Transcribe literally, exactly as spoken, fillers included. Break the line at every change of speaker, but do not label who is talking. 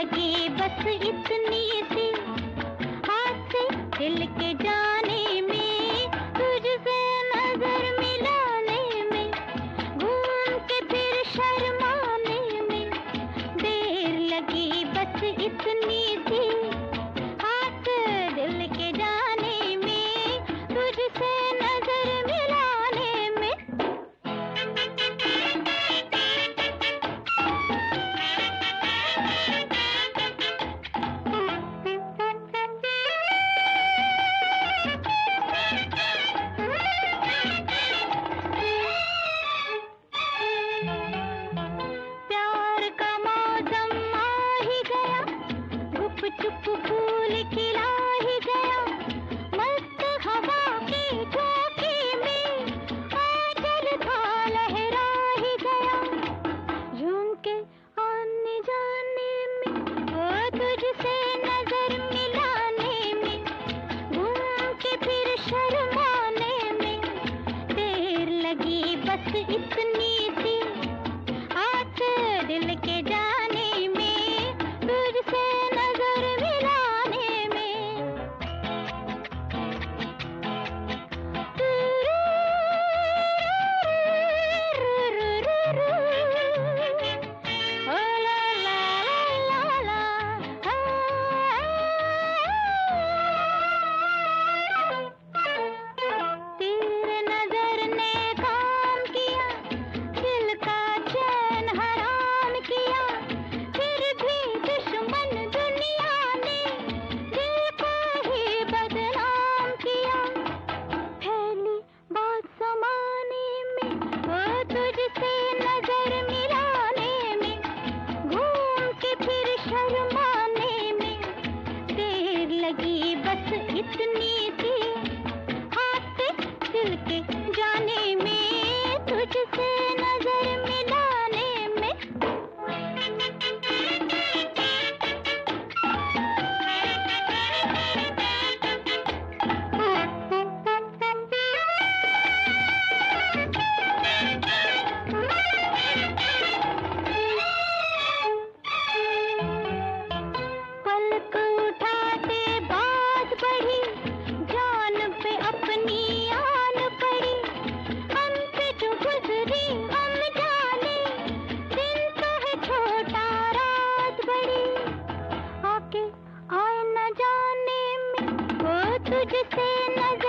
लगी बस इतनी सी, हाथ से दिल के जाने में, तुझसे नजर मिलाने में, घूम के फिर शर्माने में, देर लगी बस इतनी सी, हाथ दिल के जाने में, तुझसे नजर मिलाने में। प्यार का मौसम आ ही गया, गुप चुप फूल खिला ही गया, मस्त हवा के झोंके में आंचल था लहरा ही गया, झुमके आने जाने में, ओ तुझसे नजर मिलाने में, घूम के फिर शर्माने में, देर लगी बस इतनी सी, हाथ दिल के जाने में, तुझसे नजर मिलाने में। ओ ला ला ला ला, तेरे नजर ने काम किया, दिल का चैन हराम किया, फिर भी दुश्मन दुनिया ने दिल को ही बदनाम किया, फैली बात समाने में, ओ तुझसे नजर मिलाने में, घूम के फिर शर्माने में, देर लगी बस इतनी सी, हाथ दिल के जाने में, तुझसे नजर मिलाने में। पलक उठाते बात बढ़ी, जान पे अपनी आन पड़ी, हम पे जो गुजरी हम जाने, दिन तो है छोटा रात बड़ी, आके आए न जाने में, वो तुझसे नजर